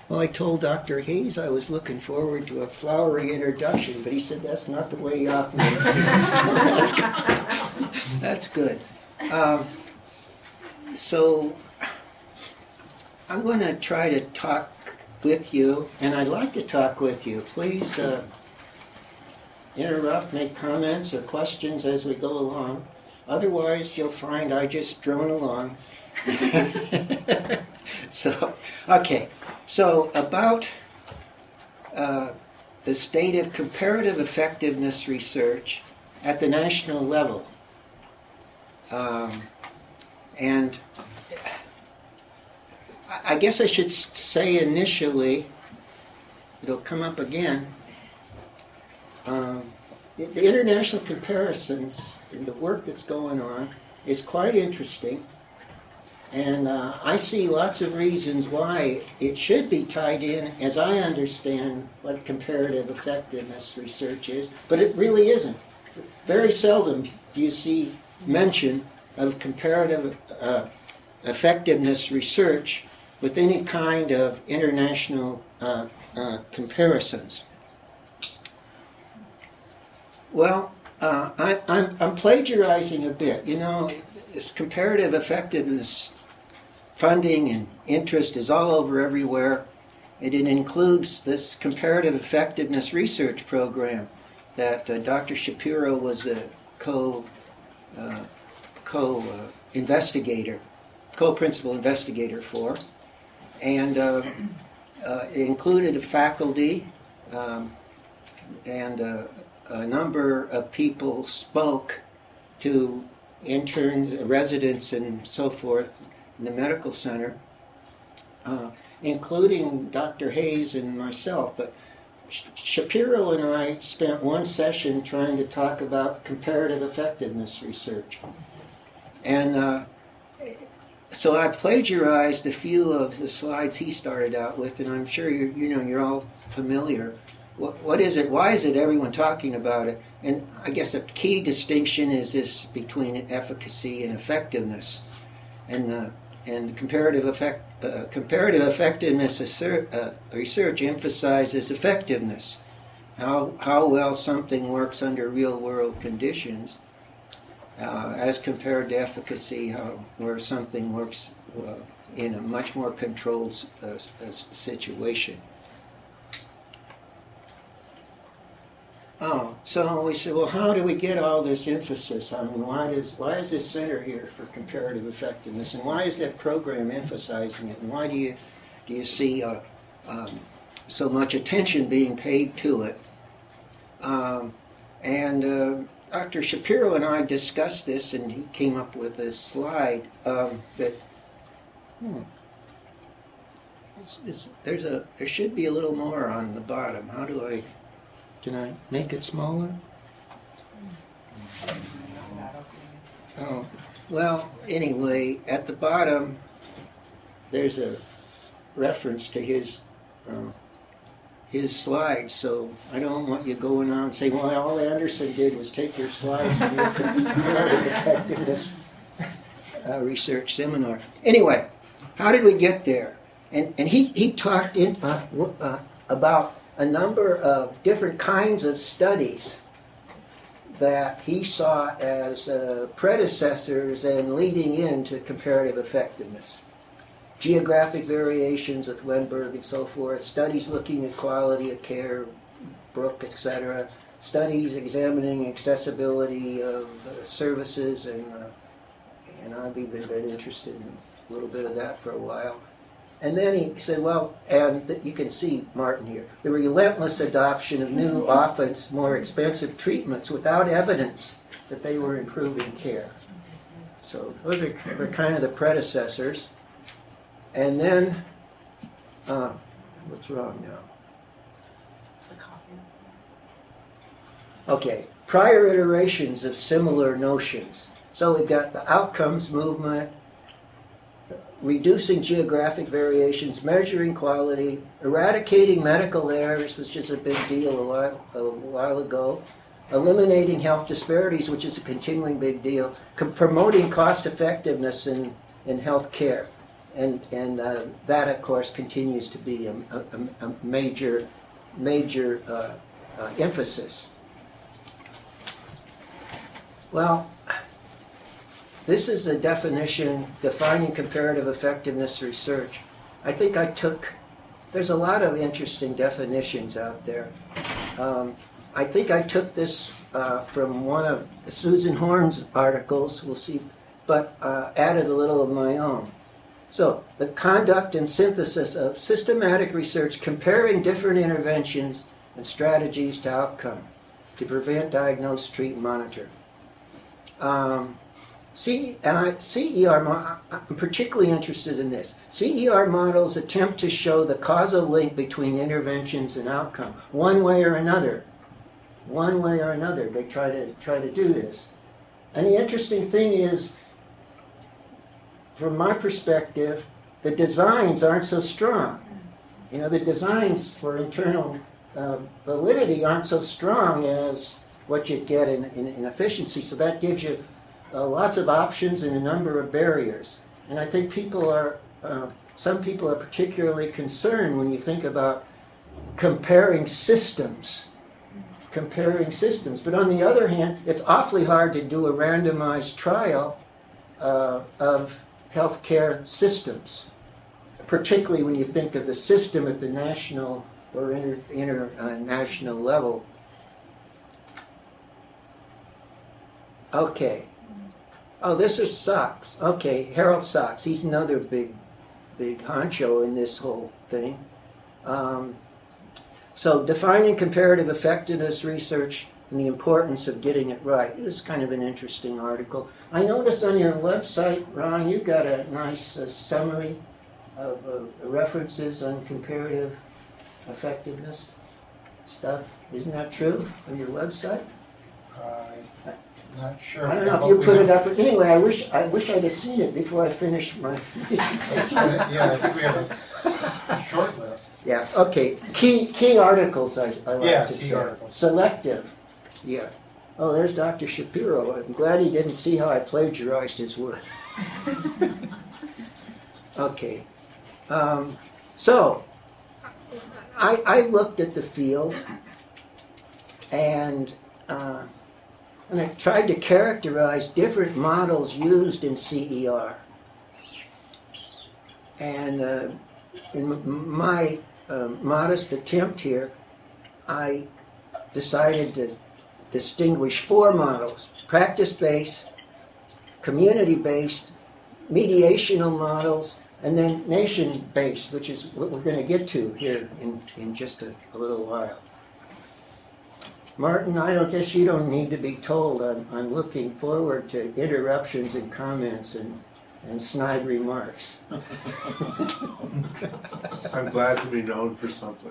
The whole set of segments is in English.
Well, I told Dr. Hayes I was looking forward to a flowery introduction, but he said that's not the way he operates. So that's good. That's good. So I'm going to try to talk with you, and I'd like to talk with you. Please interrupt, make comments or questions as we go along. Otherwise, you'll find I just drone along. So about the state of comparative effectiveness research at the national level. And I guess I should say initially, it'll come up again, the international comparisons and the work that's going on is quite interesting. And I see lots of reasons why it should be tied in, as I understand what comparative effectiveness research is, but it really isn't. Very seldom do you see mention of comparative effectiveness research with any kind of international comparisons. Well, I'm plagiarizing a bit. You know, this comparative effectiveness funding and interest is all over everywhere, and it includes this comparative effectiveness research program that Dr. Shapiro was a co-principal investigator for, and it included a faculty and a number of people spoke to interns, residents, and so forth in the medical center, including Dr. Hayes and myself. But Shapiro and I spent one session trying to talk about comparative effectiveness research. And so I plagiarized a few of the slides he started out with, and I'm sure you're all familiar. What is it? Why is it everyone talking about it? And I guess a key distinction is this between efficacy and effectiveness. And comparative effectiveness research emphasizes effectiveness, how well something works under real-world conditions, as compared to efficacy, where something works in a much more controlled situation. So we said, well, how do we get all this emphasis? I mean, why is this center here for comparative effectiveness, and why is that program emphasizing it, and why do you see so much attention being paid to it? And Dr. Shapiro and I discussed this, and he came up with a slide that there should be a little more on the bottom. Can I make it smaller? Oh, well, anyway, at the bottom, there's a reference to his slides, so I don't want you going on and saying, well, all Anderson did was take your slides from your comparative effectiveness research seminar. Anyway, how did we get there? And he talked about a number of different kinds of studies that he saw as predecessors and leading into comparative effectiveness. Geographic variations with Wenberg and so forth, studies looking at quality of care, Brooke, etc., studies examining accessibility of services, and I've even been interested in a little bit of that for a while. And then he said, well, and you can see Martin here, the relentless adoption of new, often more expensive treatments without evidence that they were improving care. So those were kind of the predecessors. And then, what's wrong now? Okay, prior iterations of similar notions. So we've got the outcomes movement, reducing geographic variations, measuring quality, eradicating medical errors, which is a big deal a while ago, eliminating health disparities, which is a continuing big deal, promoting cost effectiveness in health care. that, of course, continues to be a major emphasis. Well, this is a definition defining comparative effectiveness research. I think there's a lot of interesting definitions out there. I think I took this from one of Susan Horn's articles, we'll see, but added a little of my own. So, the conduct and synthesis of systematic research comparing different interventions and strategies to outcome to prevent, diagnose, treat, and monitor. CER, I'm particularly interested in this. CER models attempt to show the causal link between interventions and outcome, one way or another. One way or another, they try to do this. And the interesting thing is, from my perspective, the designs aren't so strong. You know, the designs for internal validity aren't so strong as what you get in efficiency. So that gives you lots of options and a number of barriers. And I think some people are particularly concerned when you think about comparing systems. But on the other hand, it's awfully hard to do a randomized trial of healthcare systems, particularly when you think of the system at the national or international level. Okay. Oh, this is Sachs. Okay, Harold Sachs. He's another big honcho in this whole thing. So, defining comparative effectiveness research and the importance of getting it right. This is kind of an interesting article. I noticed on your website, Ron, you've got a nice summary of references on comparative effectiveness stuff. Isn't that true on your website? Not sure. I don't know if you put it up. Anyway, I wish I'd have seen it before I finished my presentation. Yeah, I think we have a short list. Yeah, okay. Key articles, I like to key say. articles. Selective. Yeah. Oh, there's Dr. Shapiro. I'm glad he didn't see how I plagiarized his work. Okay. So, I looked at the field and I tried to characterize different models used in CER. And in my modest attempt here, I decided to distinguish 4 models: practice-based, community-based, mediational models, and then nation-based, which is what we're going to get to here in just a little while. Martin, I guess you don't need to be told. I'm looking forward to interruptions and comments and snide remarks. I'm glad to be known for something.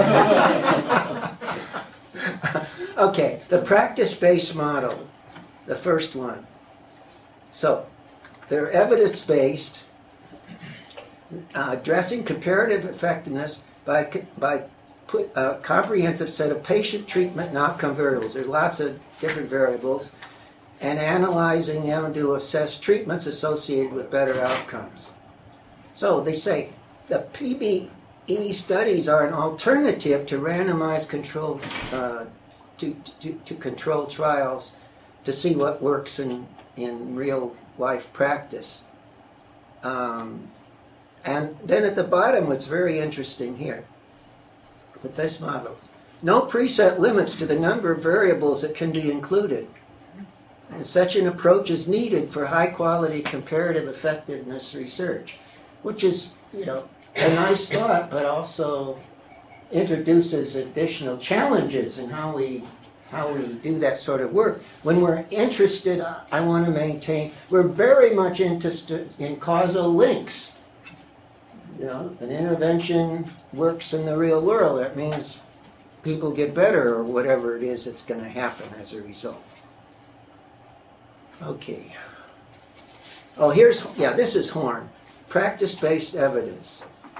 Okay, the practice-based model, the first one. So, they're evidence-based, addressing comparative effectiveness by put a comprehensive set of patient treatment and outcome variables. There's lots of different variables, and analyzing them to assess treatments associated with better outcomes. So they say the PBE studies are an alternative to randomized controlled to controlled trials to see what works in real life practice. And then at the bottom, what's very interesting here with this model, no preset limits to the number of variables that can be included. And such an approach is needed for high-quality comparative effectiveness research, which is, a nice thought, but also introduces additional challenges in how we do that sort of work. When we're interested, I want to maintain, we're very much interested in causal links. An intervention works in the real world. That means people get better or whatever it is that's going to happen as a result. Okay. Oh, this is Horn. Practice-based evidence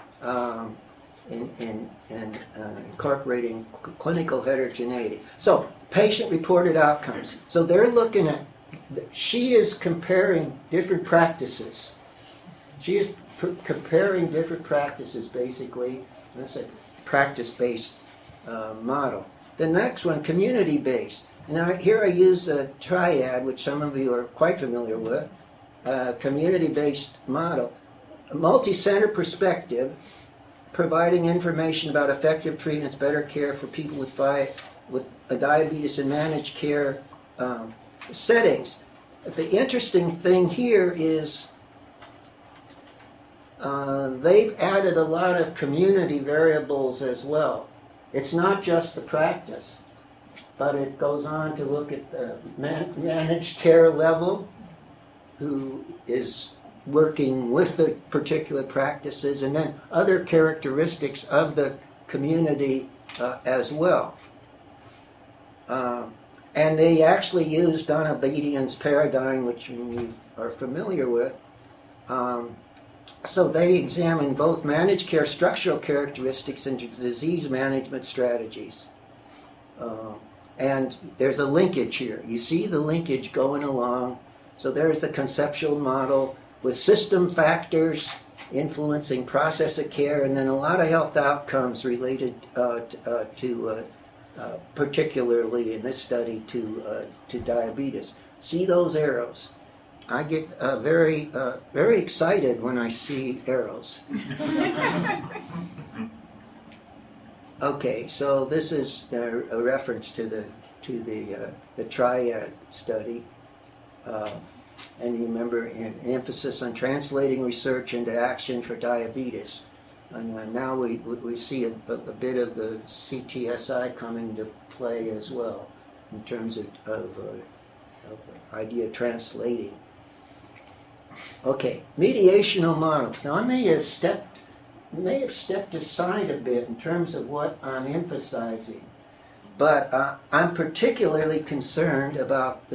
in incorporating clinical heterogeneity. So, patient-reported outcomes. So they're looking at, she is comparing different practices. She is comparing different practices, basically. That's a practice-based model. The next one, community-based. Now, here I use a triad, which some of you are quite familiar with, community-based model. A multi-center perspective, providing information about effective treatments, better care for people with diabetes and managed care settings. The interesting thing here is they've added a lot of community variables as well. It's not just the practice, but it goes on to look at the managed care level, who is working with the particular practices, and then other characteristics of the community as well. And they actually used Donna Bedian's paradigm, which you are familiar with. So they examined both managed care structural characteristics and disease management strategies. And there's a linkage here. You see the linkage going along. So there's the conceptual model with system factors influencing process of care, and then a lot of health outcomes related to particularly in this study to diabetes. See those arrows? I get very excited when I see arrows. Okay, so this is a reference to the triad study, and you remember an emphasis on translating research into action for diabetes. And now we see a bit of the CTSI coming to play as well in terms of idea translating. Okay, mediational models. Now I may have stepped aside a bit in terms of what I'm emphasizing, but I'm particularly concerned about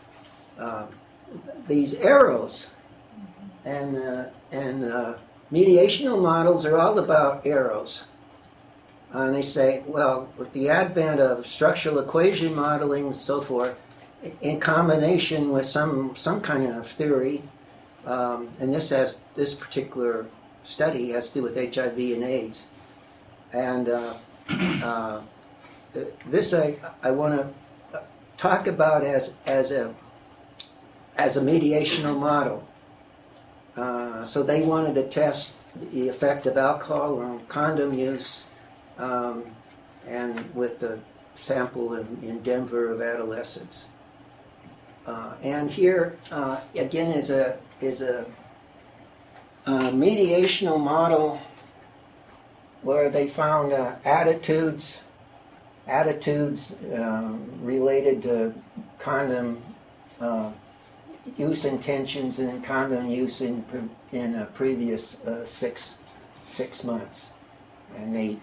these arrows, and mediational models are all about arrows. And they say, well, with the advent of structural equation modeling and so forth, in combination with some kind of theory, and this particular study has to do with HIV and AIDS, and this I want to talk about as a mediational model. So they wanted to test the effect of alcohol on condom use, and with a sample in Denver of adolescents. And here again is a mediational model where they found attitudes related to condom use intentions and condom use in previous 6 months, and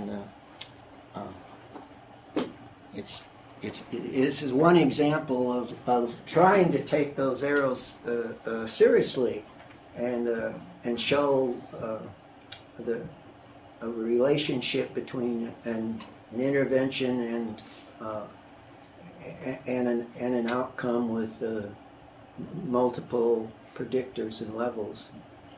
this is one example of trying to take those arrows seriously and show a relationship between an intervention and an outcome with multiple predictors and levels.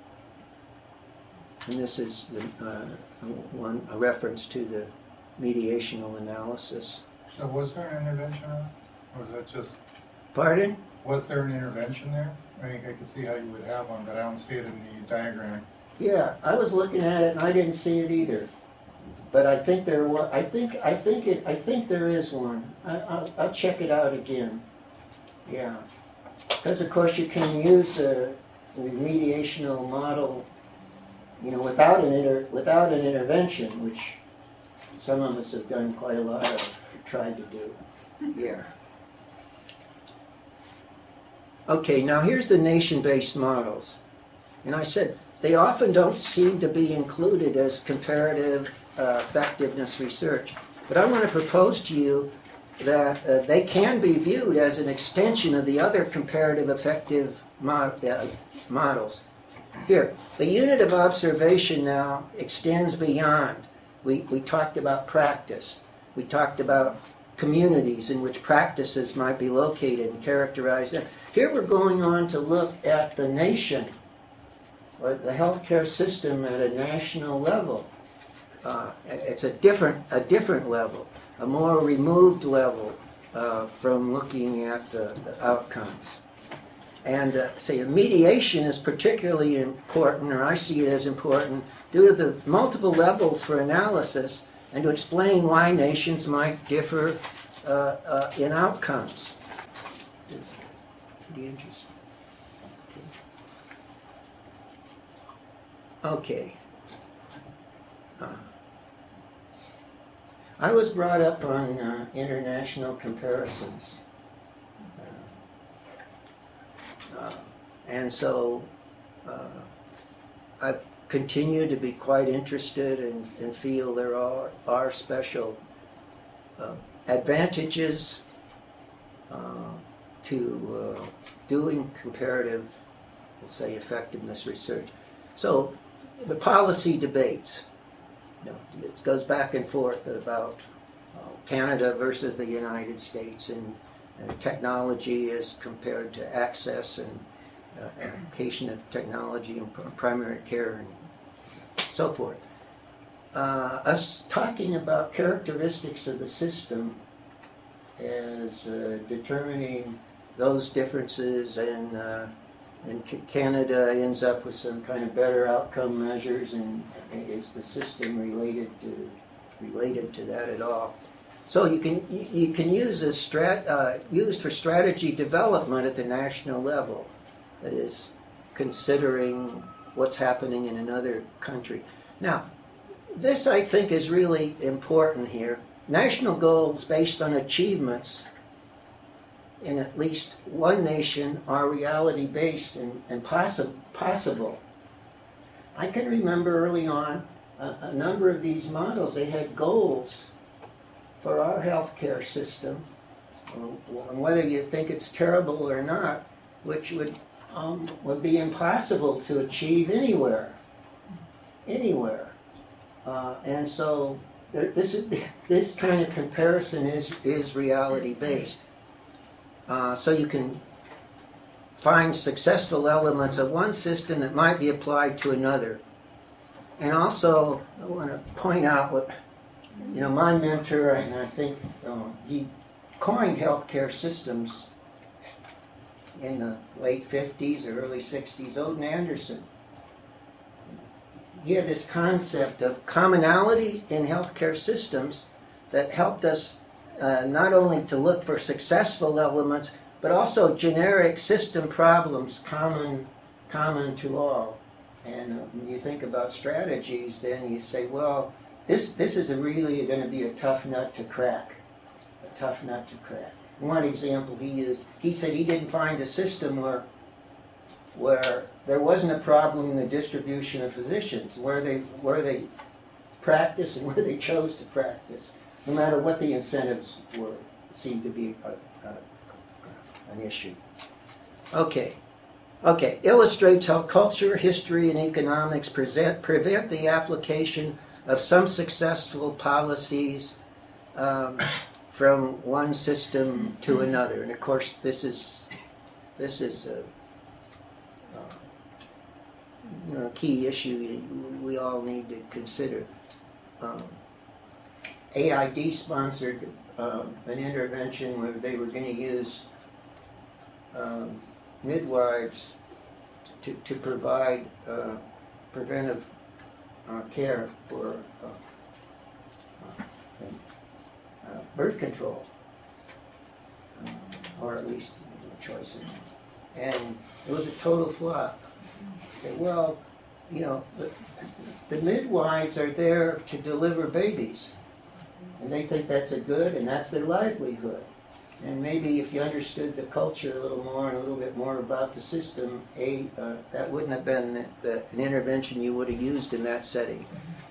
And this is a reference to the mediational analysis. So was there an intervention, or was that just... Pardon? Was there an intervention there? I mean, I could see how you would have one, but I don't see it in the diagram. Yeah, I was looking at it and I didn't see it either. But I think there was. I think there is one. I'll check it out again. Yeah, because of course you can use a mediational model, without an intervention, which some of us have done quite a lot of, tried to do. Yeah. Okay, now here's the nation-based models. And I said they often don't seem to be included as comparative effectiveness research. But I want to propose to you that they can be viewed as an extension of the other comparative effective models. Here, the unit of observation now extends beyond. We talked about practice. We talked about communities in which practices might be located and characterize them. Here we're going on to look at the nation. or the healthcare system at a national level. It's a different level, a more removed level from looking at the outcomes. And say mediation is particularly important, or I see it as important, due to the multiple levels for analysis and to explain why nations might differ in outcomes. Pretty interesting. Okay. I was brought up on international comparisons. And so I continue to be quite interested and feel there are special advantages to doing comparative, we'll say, effectiveness research. So the policy debates, it goes back and forth about Canada versus the United States, and technology as compared to access and application of technology in primary care and so forth. Us talking about characteristics of the system as determining those differences, and Canada ends up with some kind of better outcome measures, and is the system related to that at all? So you can use used for strategy development at the national level. That is, considering what's happening in another country. Now, this I think is really important here. National goals based on achievements in at least one nation are reality-based and possible. I can remember early on a number of these models, they had goals for our healthcare system, and whether you think it's terrible or not, which would be impossible to achieve anywhere. And so this kind of comparison is reality-based. So you can find successful elements of one system that might be applied to another. And also, I want to point out what, my mentor, and I think he coined healthcare systems in the late 50s or early 60s, Odin Anderson. He had this concept of commonality in healthcare systems that helped us not only to look for successful elements, but also generic system problems common to all. And when you think about strategies, then you say, well, this is really going to be a tough nut to crack. One example he used, he said he didn't find a system where there wasn't a problem in the distribution of physicians, where they practice and where they chose to practice, no matter what the incentives were, seemed to be an issue. Okay, illustrates how culture, history, and economics prevent the application of some successful policies from one system to another. And of course, this is a key issue we all need to consider. AID sponsored an intervention where they were going to use midwives to provide preventive care for birth control, or at least choice. And it was a total flop. Well, the midwives are there to deliver babies, and they think that's a good, and that's their livelihood. And maybe if you understood the culture a little more and a little bit more about the system, that wouldn't have been an intervention you would have used in that setting.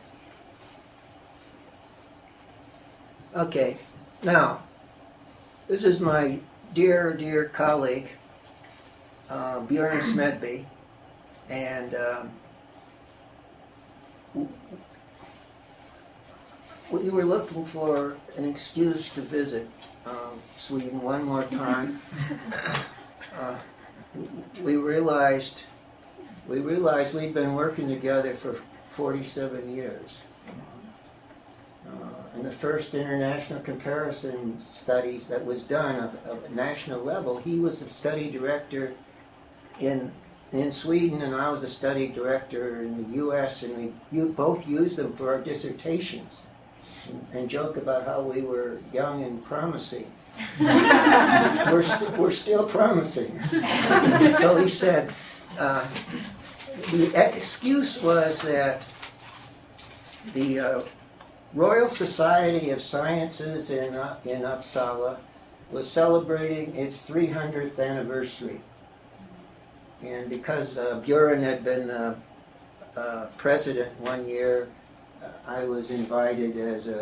Okay, now, this is my dear colleague, Bjorn Smedby, and we were looking for an excuse to visit Sweden one more time. We realized we realized we'd been working together for 47 years. And the first international comparison studies that was done of a national level, he was the study director in Sweden, and I was a study director in the U.S., and we both used them for our dissertations and joke about how we were young and promising. We're still promising. So he said, the excuse was that the Royal Society of Sciences in Uppsala was celebrating its 300th anniversary. And because Buren had been president one year, I was invited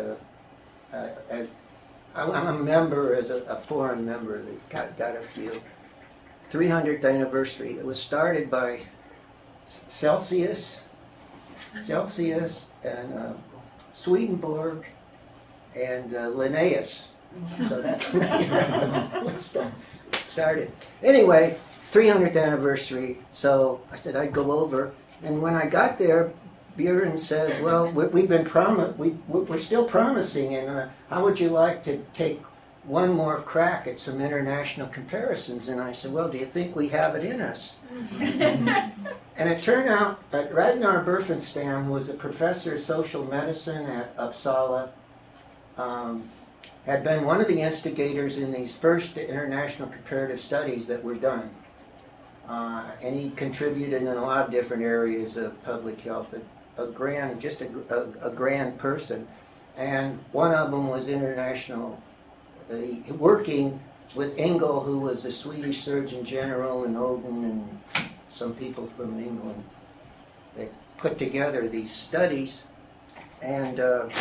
I'm a member, as a foreign member that got a few. 300th anniversary. It was started by Celsius and Swedenborg and Linnaeus. So that's when I started. Anyway, 300th anniversary, so I said I'd go over. And when I got there, Buren says, well, we're still promising, and how would you like to take one more crack at some international comparisons? And I said, well, do you think we have it in us? And it turned out that Ragnar Berfenstam, who was a professor of social medicine at Uppsala, had been one of the instigators in these first international comparative studies that were done. And he contributed in a lot of different areas of public health, a grand person. And one of them was international, working with Engel, who was a Swedish Surgeon General, and Oden, and some people from England. They put together these studies, and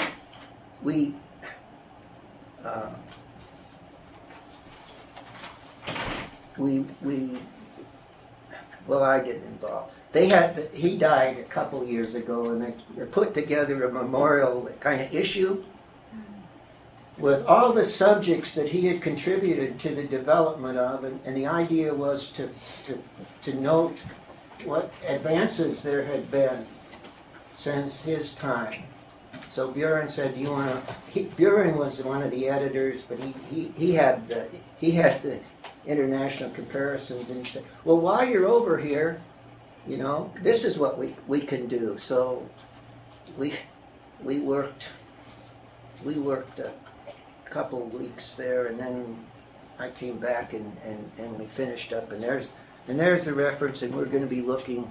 well, I didn't involve. He died a couple years ago, and they put together a memorial kind of issue with all the subjects that he had contributed to the development of, and the idea was to note what advances there had been since his time. So Buren said, "Do you want to?" Buren was one of the editors, but he had the international comparisons, and he said, "Well, while you're over here, this is what we can do." So we worked a couple of weeks there, and then I came back and we finished up, and there's the reference, and we're going to be looking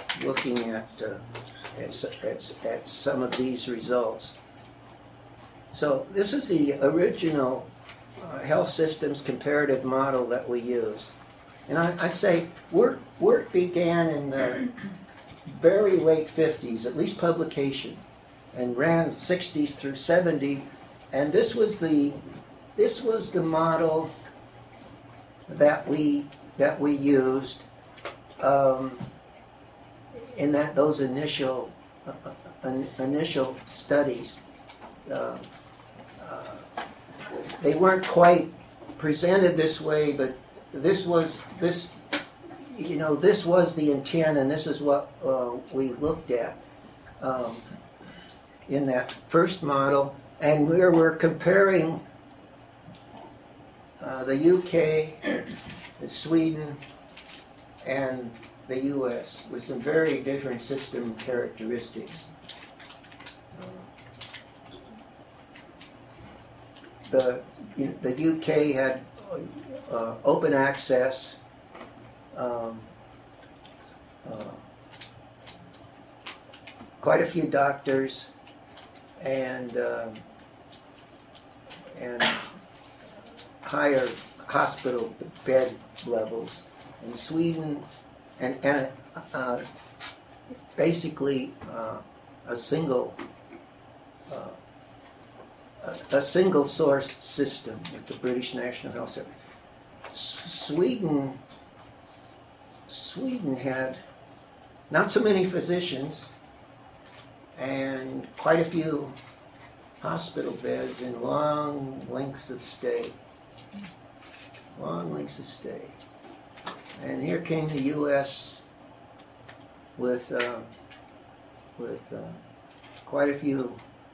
at some of these results. So this is the original health systems comparative model that we use. And I'd say work began in the very late 50s, at least publication, and ran 60s through 70. And this was the model that we used in those initial studies. They weren't quite presented this way, but this was the intent, and this is what we looked at in that first model. And we're comparing the UK, Sweden, and the US with some very different system characteristics. The UK had open access, quite a few doctors, and higher hospital bed levels. In Sweden, and basically a single source system with the British National Health Service. Sweden had not so many physicians and quite a few hospital beds and long lengths of stay. And here came the U.S. with quite a few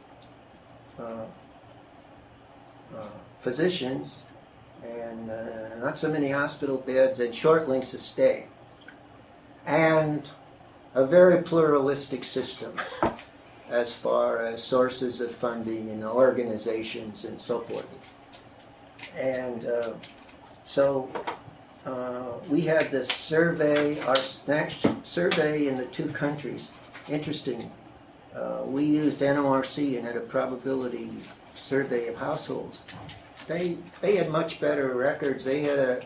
physicians and not so many hospital beds and short lengths of stay, and a very pluralistic system as far as sources of funding and organizations and so forth. And so we had this survey, our next survey in the two countries. Interesting. We used NORC and had a probability survey of households. They had much better records. They had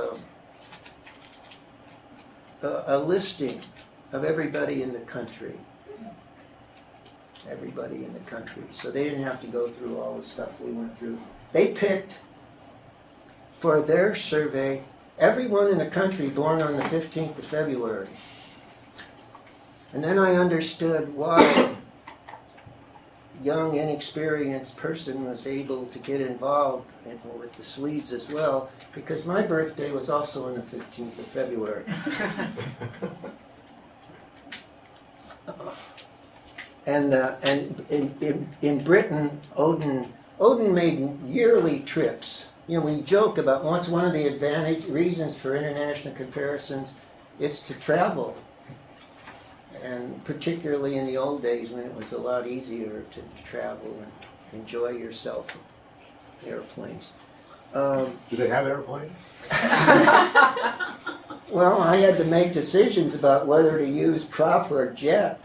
a listing of everybody in the country. Everybody in the country. So they didn't have to go through all the stuff we went through. They picked, for their survey, everyone in the country born on the 15th of February. And then I understood why a young, inexperienced person was able to get involved with the Swedes as well, because my birthday was also on the 15th of February. And in Britain, Odin made yearly trips. You know, we joke about what's one of the reasons for international comparisons, it's to travel. And particularly in the old days when it was a lot easier to travel and enjoy yourself in airplanes. Do they have airplanes? Well, I had to make decisions about whether to use prop or jet.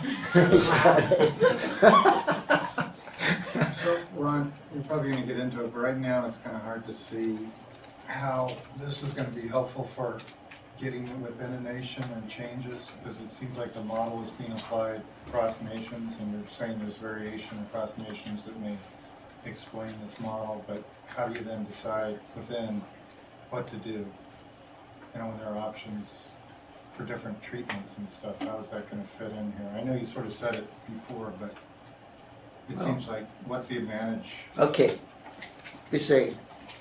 So, Ron, you're probably going to get into it, but right now it's kind of hard to see how this is going to be helpful for getting within a nation and changes, because it seems like the model is being applied across nations, and you're saying there's variation across nations that may explain this model, but how do you then decide within what to do? You know, when there are options for different treatments and stuff, how is that going to fit in here? I know you sort of said it before, but it seems like, what's the advantage? Okay, let's say.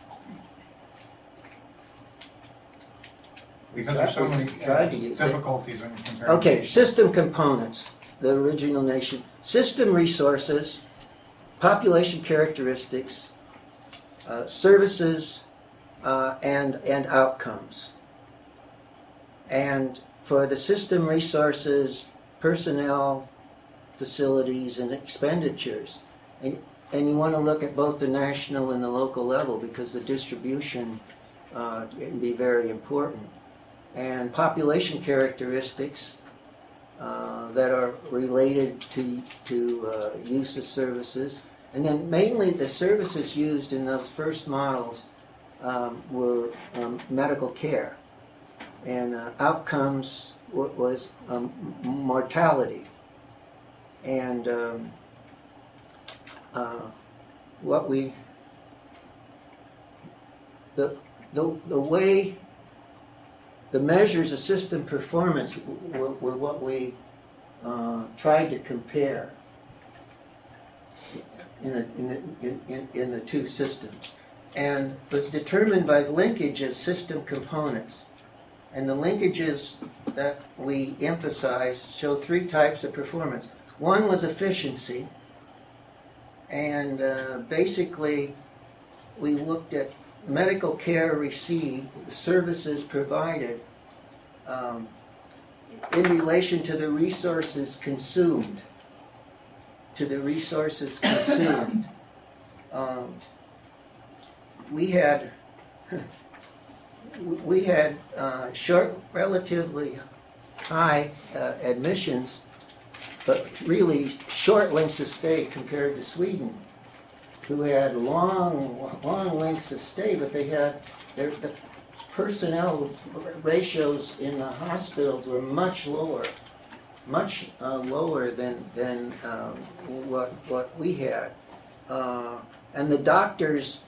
Because there's so many difficulties when you compare. Okay, nations. system components, the original nation. System resources, population characteristics, services, and outcomes. And for the system resources, personnel, facilities, and expenditures. And you want to look at both the national and the local level, because the distribution can be very important. And population characteristics that are related to use of services. And then mainly the services used in those first models were medical care. And outcomes was mortality. And what we, the way the measures of system performance were what we tried to compare in the two systems, and was determined by linkage of system components. And the linkages that we emphasized show three types of performance. One was efficiency, and basically we looked at medical care received, services provided, in relation to the resources consumed. We had short, relatively high admissions, but really short lengths of stay compared to Sweden, who had long lengths of stay, but they had the personnel ratios in the hospitals were much lower than what we had, and the doctors.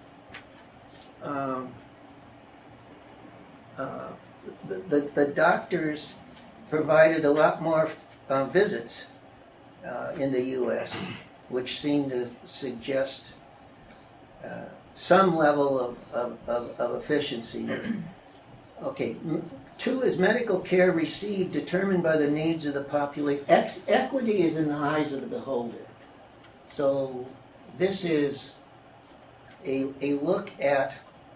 The doctors provided a lot more visits in the U.S., which seemed to suggest some level of efficiency. Okay, 2 is medical care received determined by the needs of the population. Equity is in the eyes of the beholder. So this is a look at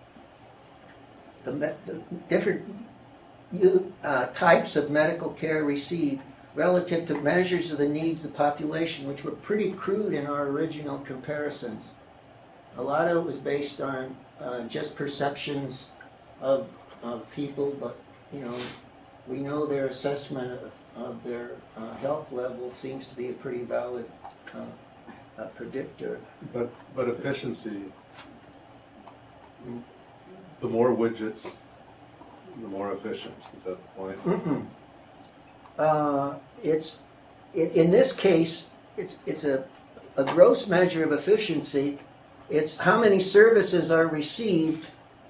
the different types of medical care received relative to measures of the needs of the population, which were pretty crude in our original comparisons. A lot of it was based on just perceptions of people, but we know their assessment of their health level seems to be a pretty valid predictor. But efficiency, the more widgets, the more efficient. Is that the point? In this case, it's a gross measure of efficiency. It's how many services are received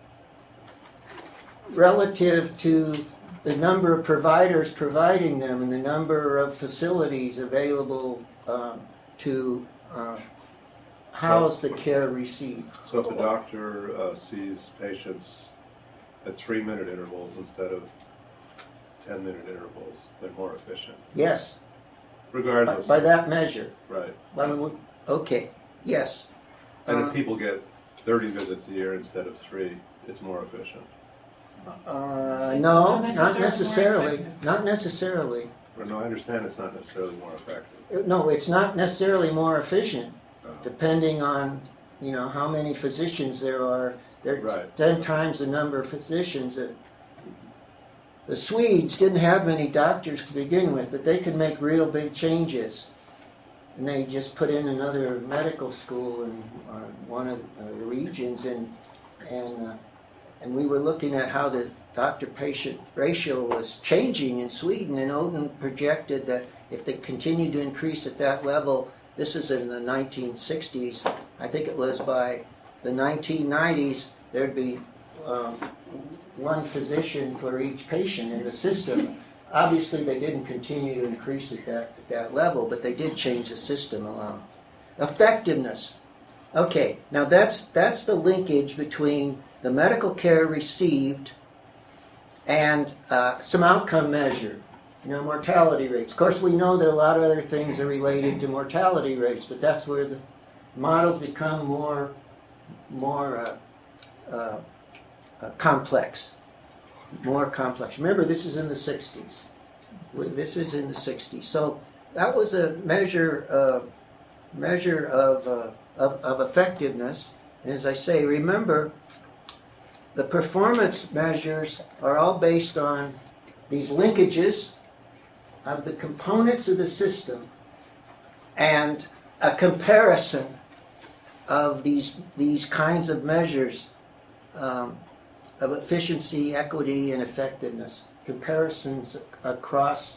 relative to the number of providers providing them and the number of facilities available to house the care received. So if the doctor sees patients at 3-minute intervals instead of 10-minute intervals, they're more efficient. Yes. Regardless. By that measure. Right. Okay. Yes. And if people get 30 visits a year instead of 3, it's more efficient. No, not necessarily. Not necessarily. Well, no, I understand it's not necessarily more effective. No, it's not necessarily more efficient, depending on how many physicians there are. There are Right. 10 times the number of physicians. The Swedes didn't have many doctors to begin with, but they could make real big changes. And they just put in another medical school in one of the regions, and we were looking at how the doctor-patient ratio was changing in Sweden, and Odin projected that if they continued to increase at that level, this is in the 1960s, I think it was by the 1990s, there'd be one physician for each patient in the system. Obviously, they didn't continue to increase at that level, but they did change the system along. Effectiveness. Okay, now that's the linkage between the medical care received and some outcome measure, mortality rates. Of course, we know that a lot of other things are related to mortality rates, but that's where the models become more complex. More complex. Remember, this is in the 60s. This is in the 60s. So that was a measure of effectiveness. And as I say, remember, the performance measures are all based on these linkages of the components of the system and a comparison of these kinds of measures of efficiency, equity, and effectiveness. Comparisons across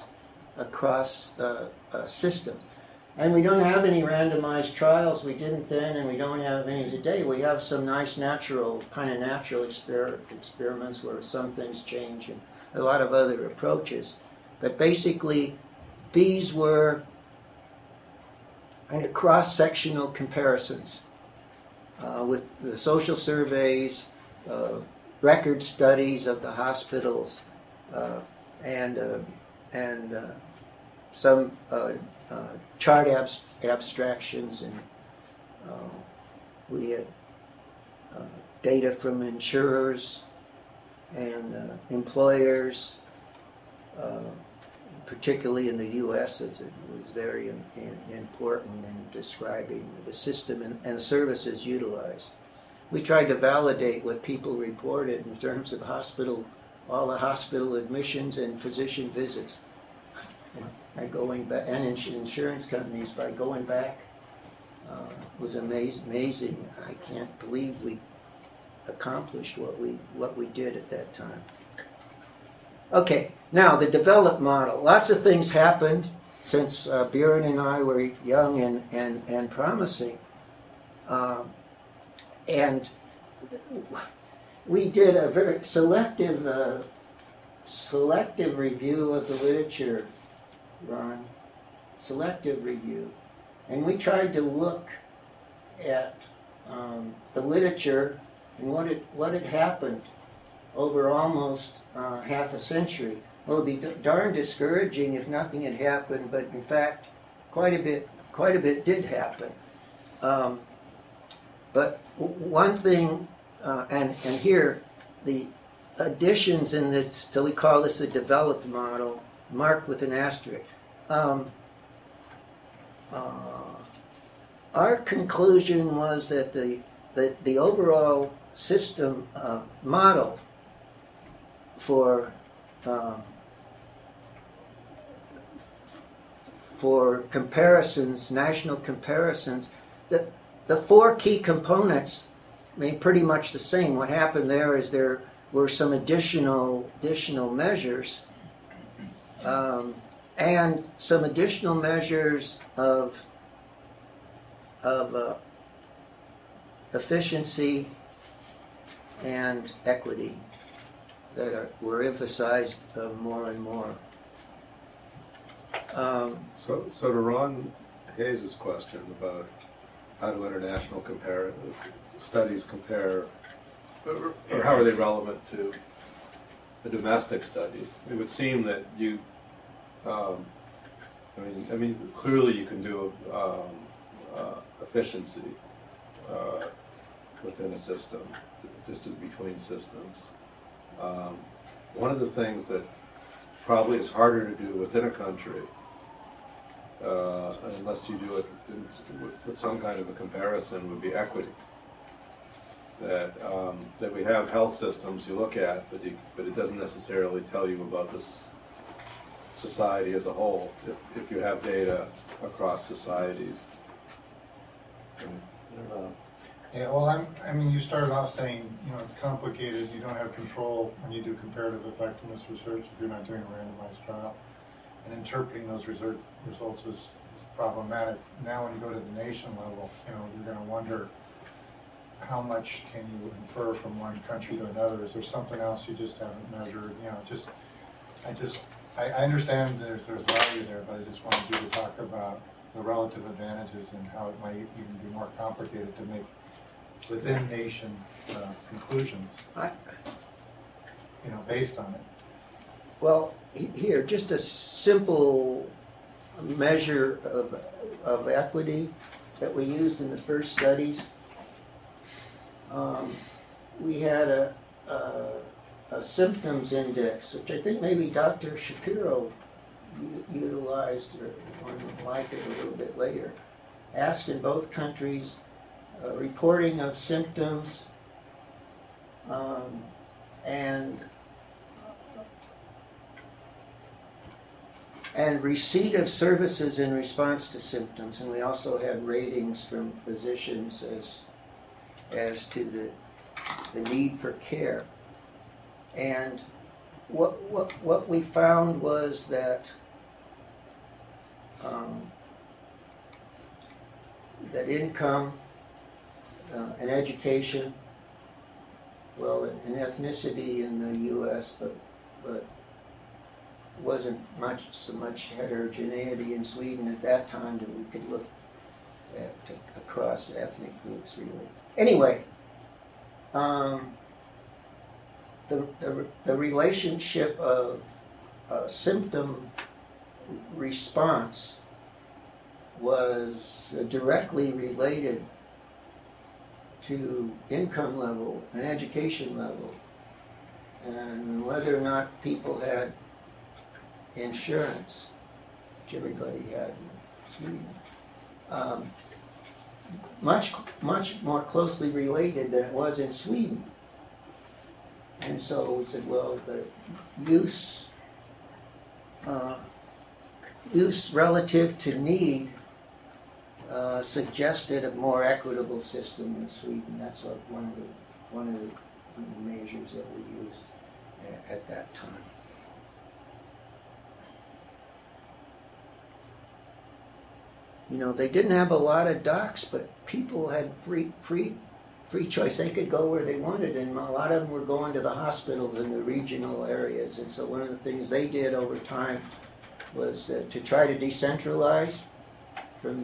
systems. And we don't have any randomized trials. We didn't then, and we don't have any today. We have some nice natural experiments where some things change and a lot of other approaches. But basically, these were kind of cross-sectional comparisons with the social surveys, record studies of the hospitals, and some chart abstractions, and we had data from insurers and employers, particularly in the U.S., as it was very important in describing the system and services utilized. We tried to validate what people reported in terms of all the hospital admissions and physician visits. And going back, and insurance companies, by going back, was amazing. I can't believe we accomplished what we did at that time. Okay, now the developed model. Lots of things happened since Björn and I were young and promising. And we did a very selective review of the literature, Ron. Selective review. And we tried to look at the literature and what had happened over almost half a century. Well, it'd be darn discouraging if nothing had happened, but in fact, quite a bit did happen. But one thing, and here, the additions in this, so we call this a developed model, marked with an asterisk. Our conclusion was that the overall system model for comparisons, national comparisons, the four key components remain pretty much the same. What happened there is there were some additional measures and some additional measures of efficiency and equity that were emphasized more and more. So to Ron Hayes' question about how do international studies compare, or how are they relevant to a domestic study? It would seem that you, I mean, clearly you can do efficiency within a system, just as between systems. One of the things that probably is harder to do within a country, unless you do it with some kind of a comparison, would be equity. That we have health systems you look at, but it doesn't necessarily tell you about this society as a whole. If you have data across societies, I don't know. Yeah, well, I mean, you started off saying, it's complicated. You don't have control when you do comparative effectiveness research if you're not doing a randomized trial. And interpreting those results is problematic. Now when you go to the nation level, you're going to wonder how much can you infer from one country to another? Is there something else you just haven't measured? I understand there's value there, but I just wanted you to talk about the relative advantages and how it might even be more complicated to make within nation conclusions, based on it. Well, here, just a simple measure of equity that we used in the first studies. We had a symptoms index, which I think maybe Dr. Shapiro utilized, or one like it a little bit later. Asked in both countries reporting of symptoms and receipt of services in response to symptoms, and we also had ratings from physicians as to the need for care. And what we found was that that income and education, well, and ethnicity in the U.S., but wasn't so much heterogeneity in Sweden at that time that we could look at across ethnic groups, really. Anyway, the relationship of symptom response was directly related to income level and education level, and whether or not people had insurance, which everybody had in Sweden. Much more closely related than it was in Sweden. And so we said, well, the use relative to need suggested a more equitable system in Sweden. That's one of the measures that we used at that time. They didn't have a lot of docs, but people had free choice. They could go where they wanted, and a lot of them were going to the hospitals in the regional areas. And so one of the things they did over time was to try to decentralize from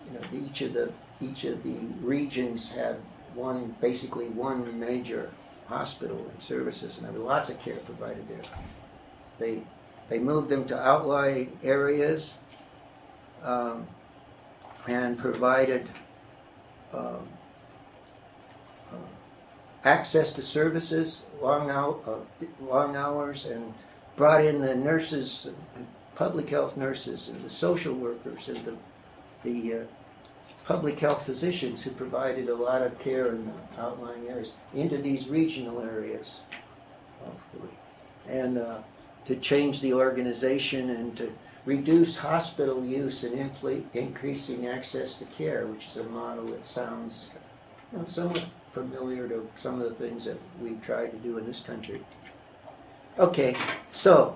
each of the regions had basically one major hospital and services, and there was lots of care provided there. They moved them to outlying areas and provided access to services, long hours, and brought in the nurses, public health nurses, and the social workers, and the public health physicians who provided a lot of care in the outlying areas into these regional areas, hopefully, and to change the organization and to reduce hospital use and increasing access to care, which is a model that sounds somewhat familiar to some of the things that we've tried to do in this country. Okay, so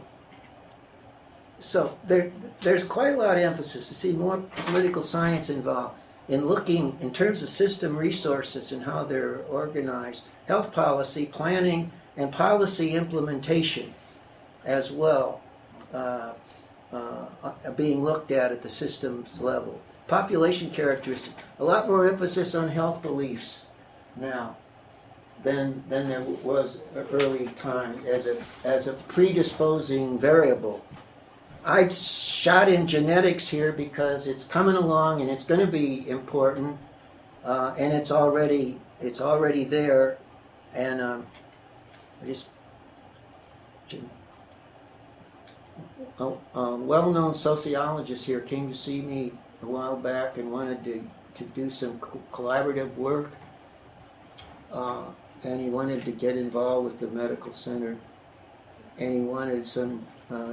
there's quite a lot of emphasis to see more political science involved in looking in terms of system resources and how they're organized, health policy, planning, and policy implementation as well, being looked at the systems level. Population characteristics, a lot more emphasis on health beliefs now than there was early time as a predisposing variable. I'd shot in genetics here because it's coming along and it's going to be important, and it's already there, and a well-known sociologist here came to see me a while back and wanted to do some collaborative work, and he wanted to get involved with the medical center, and he wanted some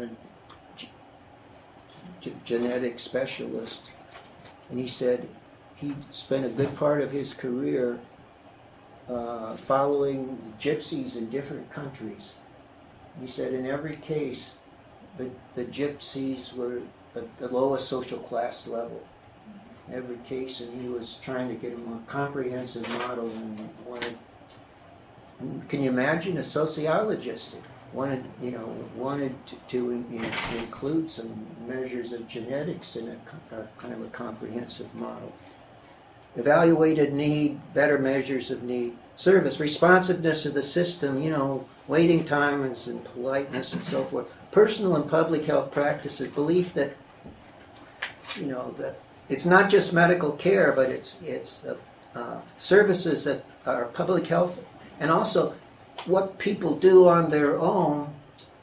genetic specialist, and he said he spent a good part of his career following gypsies in different countries. He said in every case the gypsies were at the lowest social class level. Every case, and he was trying to get a more comprehensive model and wanted. Can you imagine a sociologist wanted to include some measures of genetics in a kind of a comprehensive model? Evaluated need, better measures of need, service, responsiveness of the system, waiting times and politeness and so forth. Personal and public health practices, belief that, that it's not just medical care, but it's services that are public health, and also what people do on their own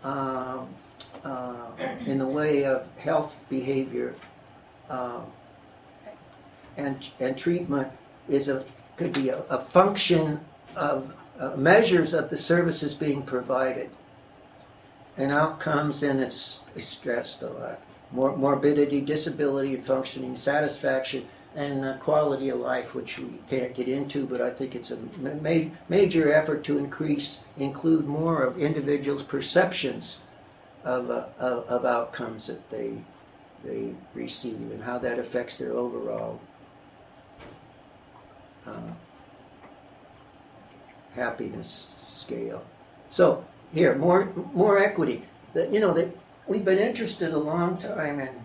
in the way of health behavior and treatment could be a function of measures of the services being provided, and outcomes, and it's stressed a lot. Morbidity, disability, functioning, satisfaction, and quality of life, which we can't get into, but I think it's a major effort to include more of individuals' perceptions of outcomes that they receive and how that affects their overall happiness scale. So here, more equity. That we've been interested a long time in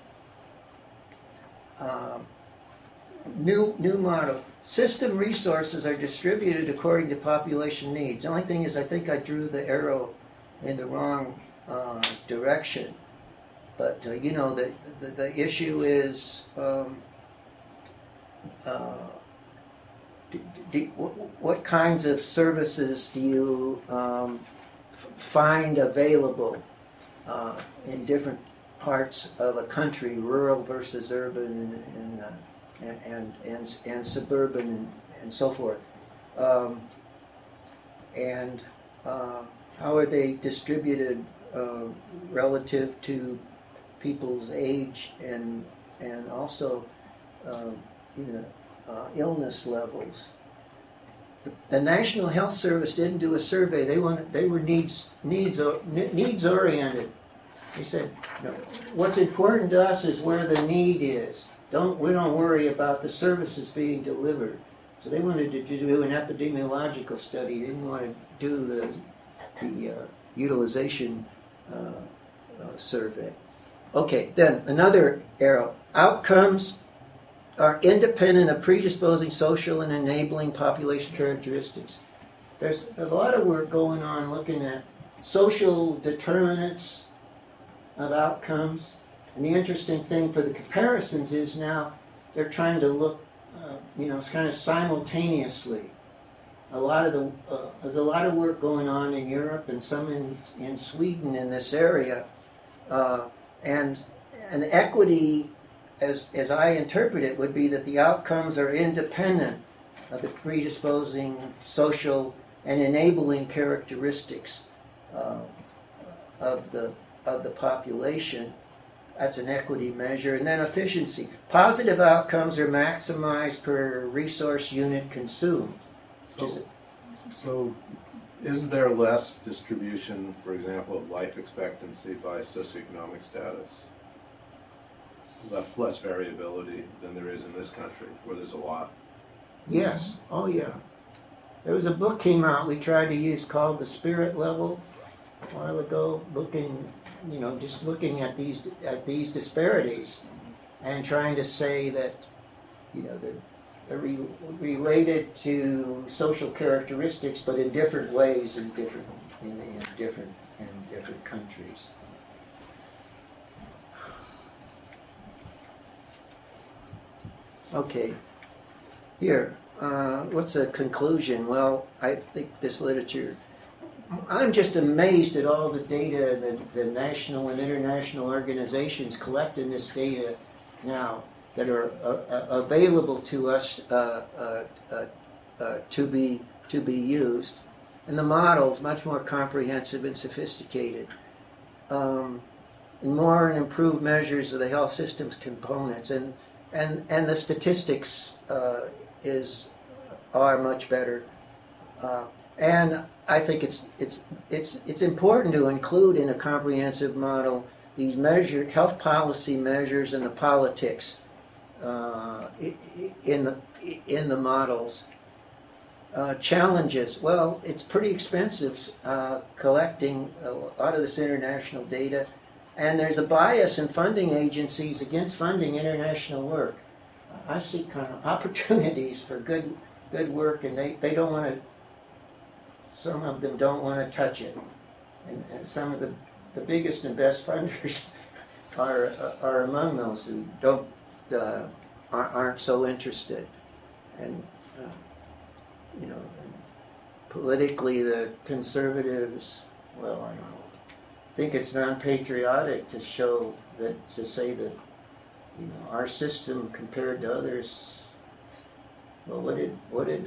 new model. System resources are distributed according to population needs. The only thing is, I think I drew the arrow in the wrong direction. But the issue is what kinds of services do you find available in different parts of a country, rural versus urban, and suburban, and so forth, and how are they distributed relative to people's age and also illness levels. The National Health Service didn't do a survey. They were needs oriented. They said, what's important to us is where the need is. We don't worry about the services being delivered. So they wanted to do an epidemiological study. They didn't want to do the utilization survey. Okay, then another arrow. Outcomes are independent of predisposing social and enabling population characteristics. there's a lot of work going on looking at social determinants of outcomes. And the interesting thing for the comparisons is now they're trying to look, it's kind of simultaneously. There's a lot of work going on in Europe and some in Sweden in this area, and an equity, as I interpret it, would be that the outcomes are independent of the predisposing social and enabling characteristics of the population. That's an equity measure. And then efficiency. Positive outcomes are maximized per resource unit consumed. So is there less distribution, for example, of life expectancy by socioeconomic status? Less variability than there is in this country, where there's a lot? Yes. Oh, yeah. There was a book came out we tried to use called The Spirit Level a while ago, just looking at these disparities and trying to say that, they're related to social characteristics, but in different ways in different countries. Okay, here, what's a conclusion? Well, I think this literature, I'm just amazed at all the data that the national and international organizations collecting this data now that are available to us to be used. And the model's much more comprehensive and sophisticated. And more and improved measures of the health system's components. And the statistics are much better. And I think it's important to include in a comprehensive model these health policy measures and the politics in the models. Challenges. Well, it's pretty expensive collecting a lot of this international data, and there's a bias in funding agencies against funding international work. I see kind of opportunities for good work, and they don't want to. Some of them don't want to touch it, and some of the biggest and best funders are among those who aren't so interested, and and politically the conservatives, well, I don't know, think it's non-patriotic to say that our system compared to others. Well, what did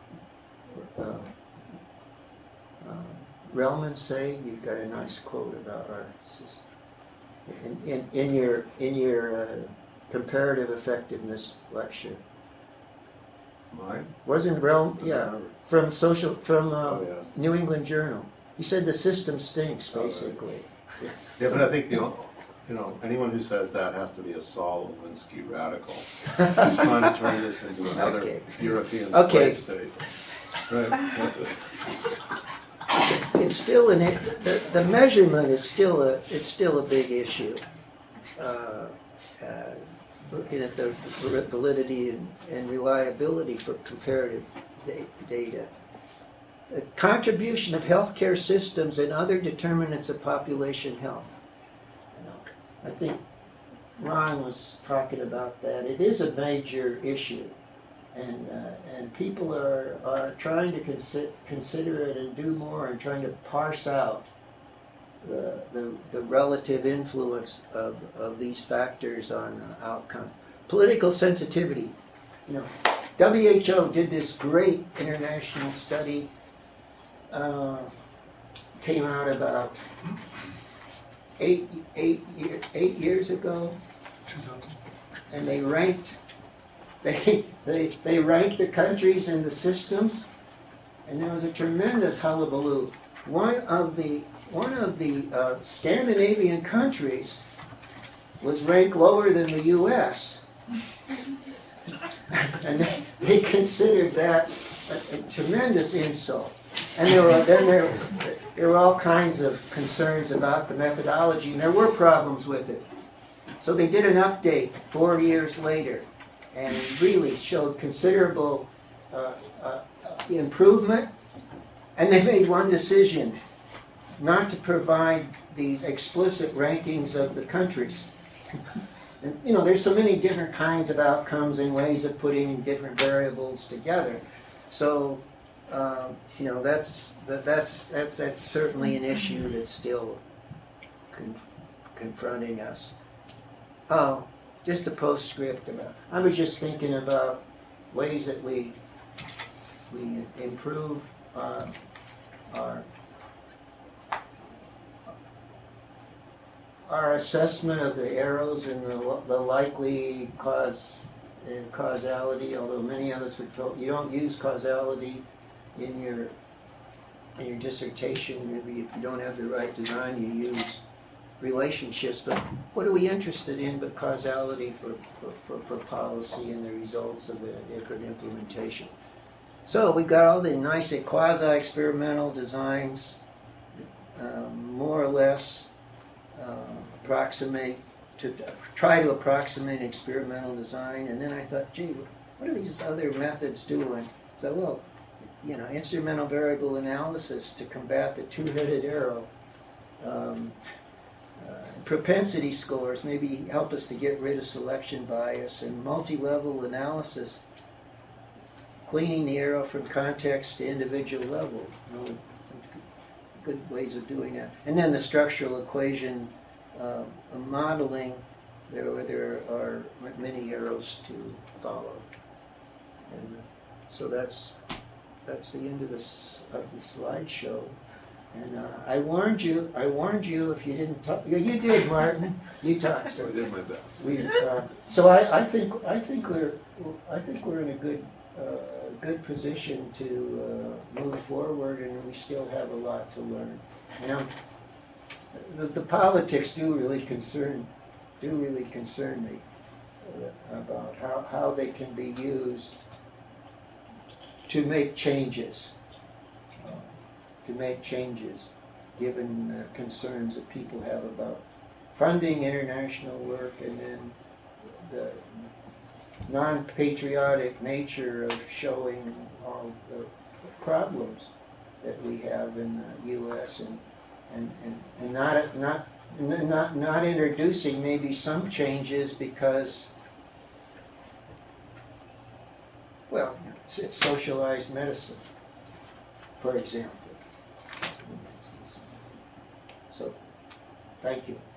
Relman say? You've got a nice quote about our system in your comparative effectiveness lecture. Mine? Wasn't Relman? Yeah, from New England Journal. He said the system stinks, basically. Yeah, but I think anyone who says that has to be a Saul Alinsky radical. He's trying to turn this into another European slave state. Right. It's still the measurement is still a big issue. Looking at the validity and reliability for comparative data. The contribution of healthcare systems and other determinants of population health. I think Ron was talking about that. It is a major issue, and people are trying to consider it and do more, and trying to parse out the relative influence of these factors on outcome. Political sensitivity. WHO did this great international study. Came out about 8 years ago, and they ranked the countries and the systems, and there was a tremendous hullabaloo. One of the Scandinavian countries was ranked lower than the U.S. and they considered that a tremendous insult. And there were all kinds of concerns about the methodology, and there were problems with it. So they did an update 4 years later, and really showed considerable improvement And they made one decision, not to provide the explicit rankings of the countries. And, there's so many different kinds of outcomes and ways of putting different variables together. So, that's certainly an issue that's still confronting us. Oh, just a postscript about. I was just thinking about ways that we improve our assessment of the arrows and the likely causality. Although many of us were told you don't use causality in your dissertation. Maybe if you don't have the right design, you use relationships. But what are we interested in but causality for policy and the results of different implementation? So we've got all the nice quasi-experimental designs, more or less try to approximate experimental design. And then I thought, gee, what are these other methods doing? So, well, instrumental variable analysis to combat the two-headed arrow. Propensity scores maybe help us to get rid of selection bias, and multi-level analysis, cleaning the arrow from context to individual level. Good ways of doing that. And then the structural equation modeling, there are many arrows to follow. And so that's the end of the slideshow. And I warned you if you didn't talk. Yeah, you did, Martin. You talked. So I did my best. So I think we're in a good position to move forward, and we still have a lot to learn. The politics do really concern me about how they can be used to make changes. Given concerns that people have about funding international work, and then the non-patriotic nature of showing all the problems that we have in the U.S. and not introducing maybe some changes because, well, it's socialized medicine, for example. So, thank you.